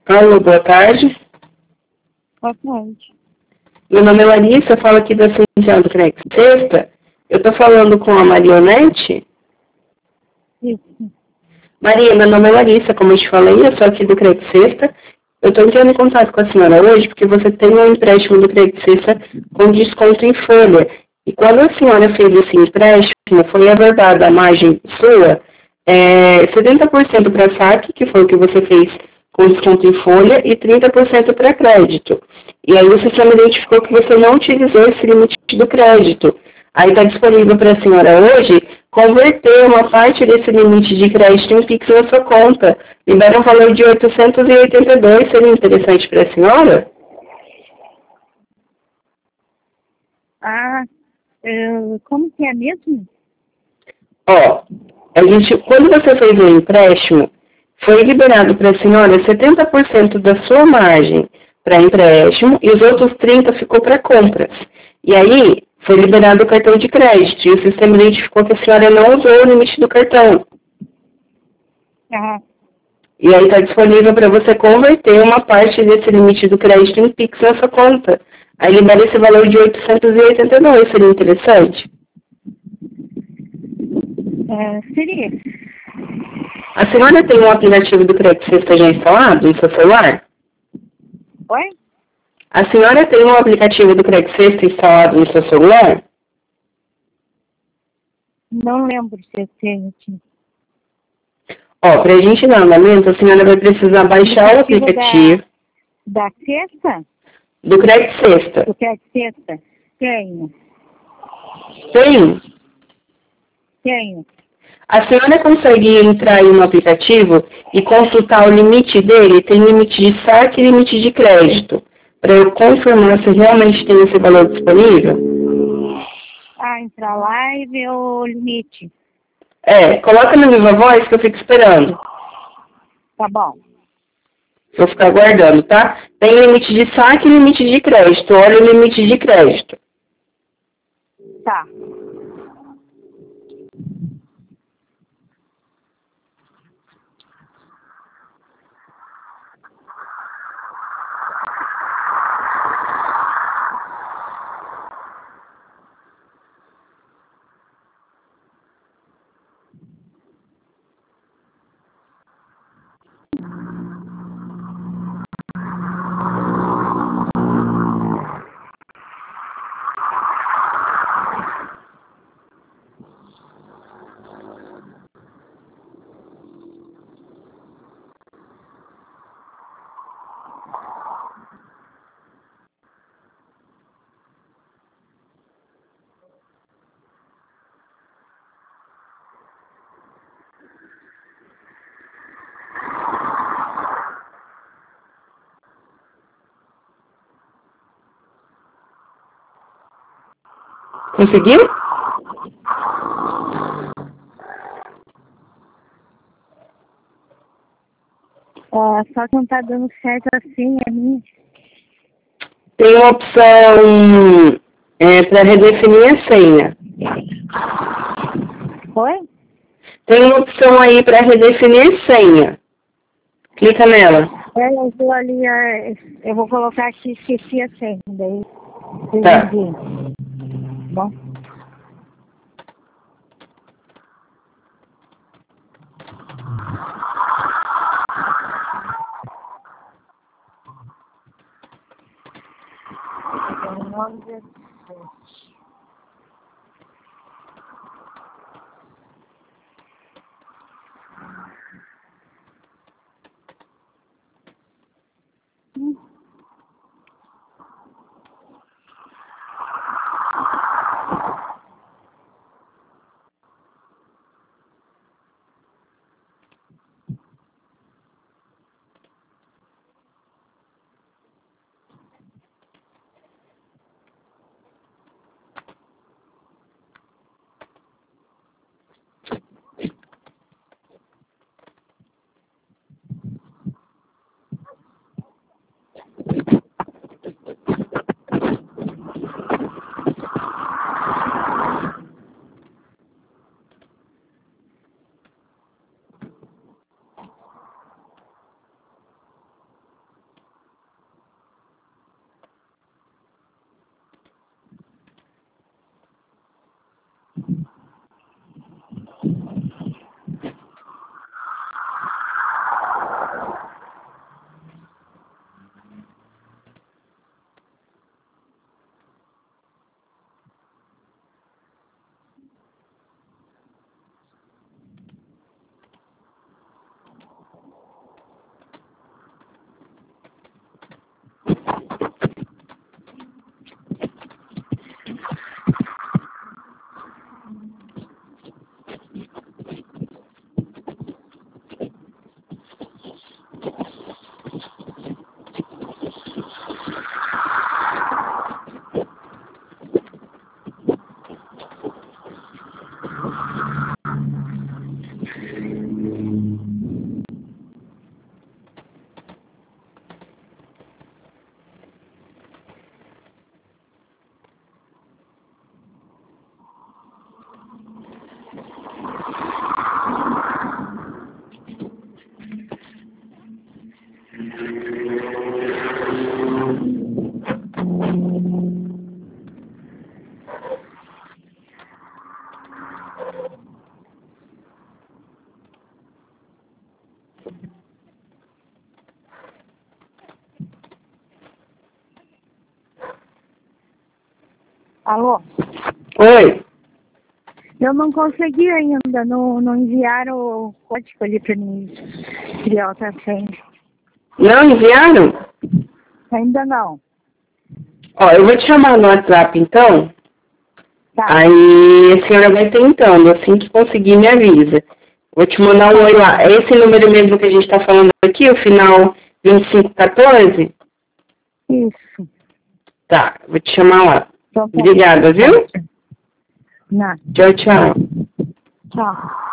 Alô, boa tarde. Boa tarde. Meu nome é Larissa, eu falo aqui da Central do CREC Sexta. Eu estou falando com a Marionete. Isso. Maria, meu nome é Larissa, como eu te falei, eu sou aqui do CREC Sexta. Eu estou entrando em contato com a senhora hoje porque você tem um empréstimo do CREC Sexta com desconto em folha. E quando a senhora fez esse empréstimo, foi averbada a margem sua 70% para saque, que foi o que você fez com desconto em folha, e 30% para crédito. E aí o sistema identificou que você não utilizou esse limite do crédito. Aí está disponível para a senhora hoje converter uma parte desse limite de crédito em Pix na sua conta. Libera um valor de 882, seria interessante para a senhora? Como que é mesmo? Ó, quando você fez o empréstimo, foi liberado para a senhora 70% da sua margem para empréstimo e os outros 30% ficou para compras. E aí, foi liberado o cartão de crédito e o sistema identificou que a senhora não usou o limite do cartão. Ah, E aí está disponível para você converter uma parte desse limite do crédito em Pix na sua conta. Aí libera esse valor de 882, seria interessante? seria. A senhora tem um aplicativo do Credit Sexta já instalado no seu celular? Oi? A senhora tem um aplicativo do Credit Sexta instalado no seu celular? Não lembro se eu tenho aqui. Ó, para a gente dar andamento, a senhora vai precisar baixar o aplicativo Da sexta? do Credit Sexta. Do que é sexta? Tenho. Tem? Tenho. A senhora consegue entrar aí no aplicativo e consultar o limite dele? Tem limite de saque e limite de crédito. Para eu confirmar se realmente tem esse valor disponível? Entrar lá e ver o limite. Coloca na Viva Voz que eu fico esperando. Tá bom. Vou ficar aguardando, tá? Tem limite de saque e limite de crédito. Olha o limite de crédito. Tá. Conseguiu? Só que não tá dando certo assim, a minha. Tem uma opção para redefinir a senha. Oi? Tem uma opção aí para redefinir a senha. Clica nela. Eu vou ali, eu vou colocar aqui, esqueci a senha, daí vocês Tá. enviam. Bom. Alô? Oi. Eu não consegui ainda, não enviaram o código ali para mim criar outra senha. Não enviaram? Ainda não. Ó, eu vou te chamar no WhatsApp, então. Tá. Aí a senhora vai tentando. Assim que conseguir, me avisa. Vou te mandar um oi lá. É esse número mesmo que a gente tá falando aqui, o final 2514? Isso. Tá, vou te chamar lá. Então, tá. Obrigada, viu? Não. Tchau, tchau. Tchau.